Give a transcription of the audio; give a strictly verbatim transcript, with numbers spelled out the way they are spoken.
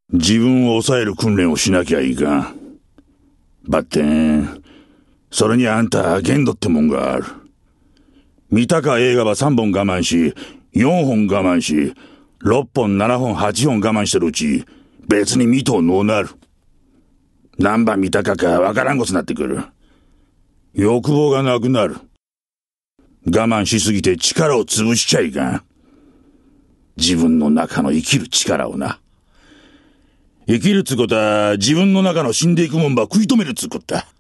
自分を抑える訓練をしなきゃいかん。ばってん、それにあんた限度ってもんがある。見たか映画はさんぼん我慢し、よんほん我慢し、ろっぽん、ななほん、はっぽん我慢してるうち、別に見とのうなる。何番見たかかわからんごつなってくる。欲望がなくなる。我慢しすぎて力を潰しちゃいかん。自分の中の生きる力をな。生きるつことは自分の中の死んでいくもんば食い止めるつことだ。